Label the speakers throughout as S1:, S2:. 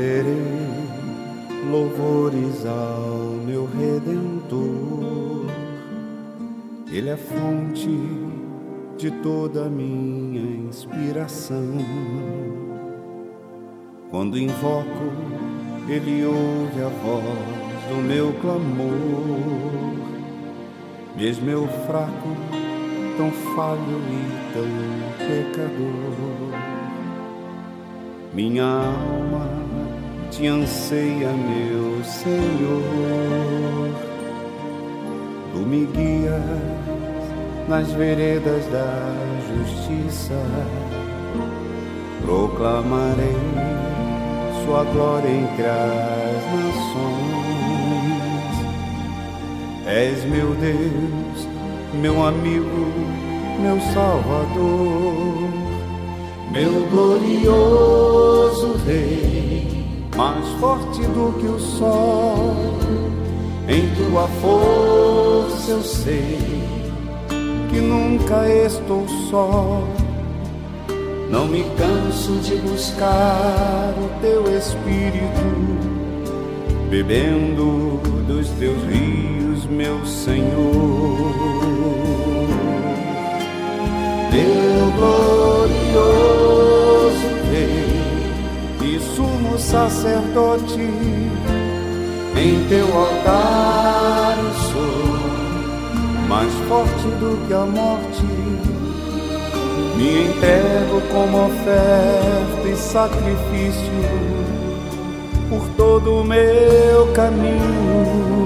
S1: renderei louvores ao meu Redentor. Ele é fonte de toda a minha inspiração. Quando invoco, Ele ouve a voz do meu clamor. Mesmo eu fraco, tão falho e tão pecador, minha alma te anseia, meu Senhor. Tu me guias nas veredas da justiça. Proclamarei sua glória entre as nações. És meu Deus, meu amigo, meu Salvador, meu glorioso Rei, mais forte do que o sol. Em tua força eu sei que nunca estou só. Não me canso de buscar o teu Espírito, bebendo dos teus rios, meu Senhor. Meu glorioso Rei e sumo sacerdote, em teu altar eu sou mais forte do que a morte. Me entrego como oferta e sacrifício por todo o meu caminho.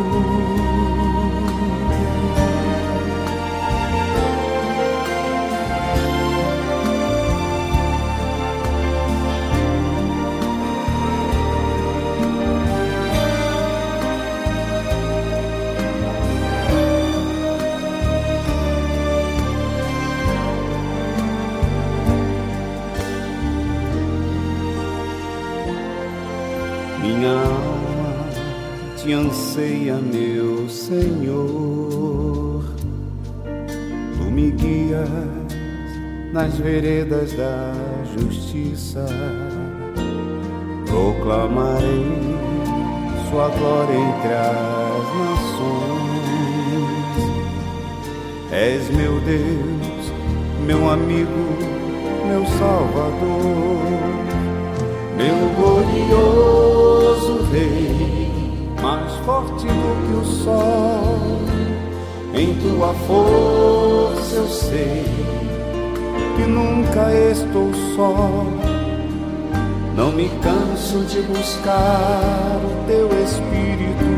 S1: Minha alma te anseia, meu Senhor. Tu me guias nas veredas da justiça. Proclamarei sua glória entre as nações. És meu Deus, meu amigo, meu Salvador, meu glorioso Rei, mais forte do que o sol. Em tua força eu sei que nunca estou só. Não me canso de buscar o teu Espírito,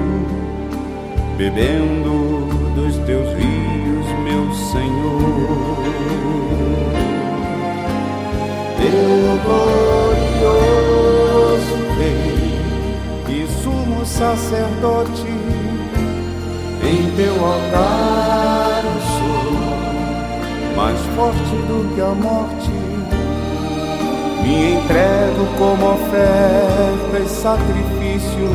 S1: bebendo dos teus rios, meu Senhor. Teu glorioso Rei e sumo sacerdote, em teu altar eu sou mais forte do que a morte. Me entrego como oferta e sacrifício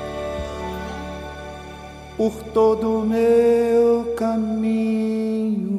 S1: por todo o meu caminho.